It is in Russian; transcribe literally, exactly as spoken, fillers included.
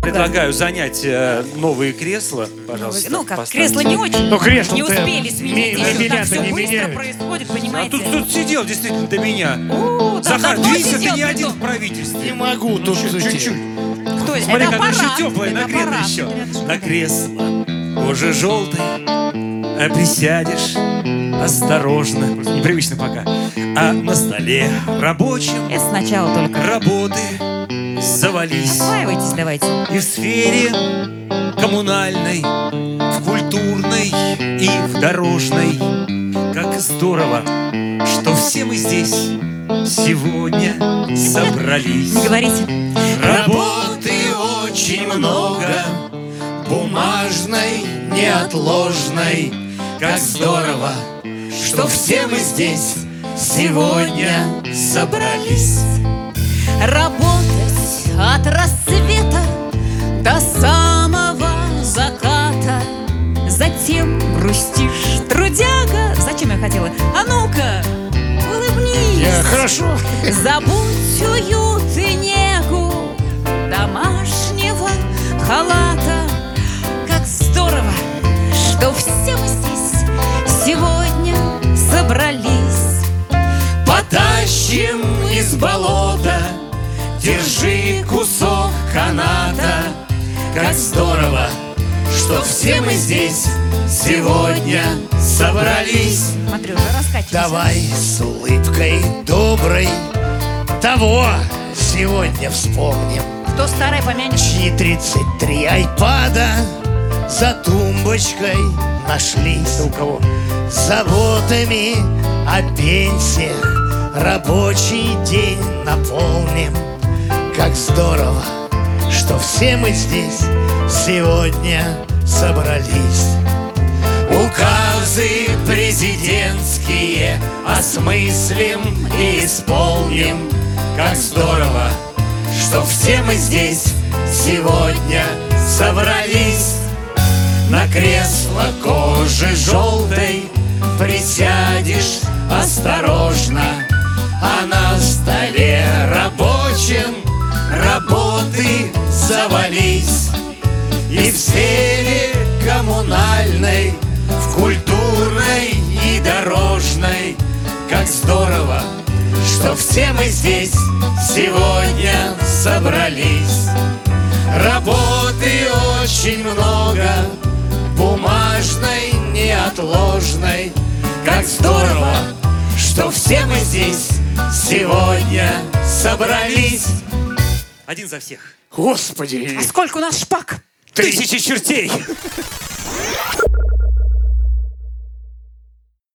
Предлагаю занять э, новые кресла, пожалуйста. Ну как, поставьте. кресла не очень. Ну, кресло не успели сменить. на Еще меня-то так все не быстро меняют. происходит, А понимаете? тут, тут сидел действительно до меня. О, там Захар, давно двигайся, ты сидел, не ты один кто? в правительстве. Не могу тут Чуть-чуть. Кто это? Смотри, Это какая еще аппарат. теплая, Это нагретая аппарат. еще. На кресло, кожа желтой, а присядешь осторожно, непривычно пока. А на столе рабочем Это сначала только. работы завались. Осваивайтесь давайте. И в сфере коммунальной, в культурной и в дорожной. Как здорово, что все мы здесь сегодня собрались. Не говорите. Работы очень много, бумажной, неотложной. Как здорово, что все мы здесь сегодня собрались. Работать от рассвета до самого заката. Затем грустишь, трудяга. Зачем я хотела? А ну-ка, улыбнись. Я хорошо. Забудь уют и негу домашнего халата. Как здорово, что все мы здесь сегодня собрались. Потащим из болота, держи кусок каната. Как здорово, что все мы здесь сегодня собрались. Смотрю, уже раскачиваемся. Давай с улыбкой доброй того сегодня вспомним. Кто старый помянет? Чьи тридцать три айпада за тумбочкой нашлись. У кого? Заботами о пенсиях рабочий день наполним. Как здорово, что все мы здесь сегодня собрались. Указы президентские осмыслим и исполним. Как здорово, что все мы здесь сегодня собрались. На кресло кожи желтой присядешь осторожно, а на столе рабочем работы завались. И в сфере коммунальной, в культурной и дорожной. Как здорово, что все мы здесь сегодня собрались. Работы очень много, бумажной, неотложной. Как здорово, что все мы здесь сегодня собрались. Один за всех. Господи, А сколько у нас шпак? Тысячи чертей.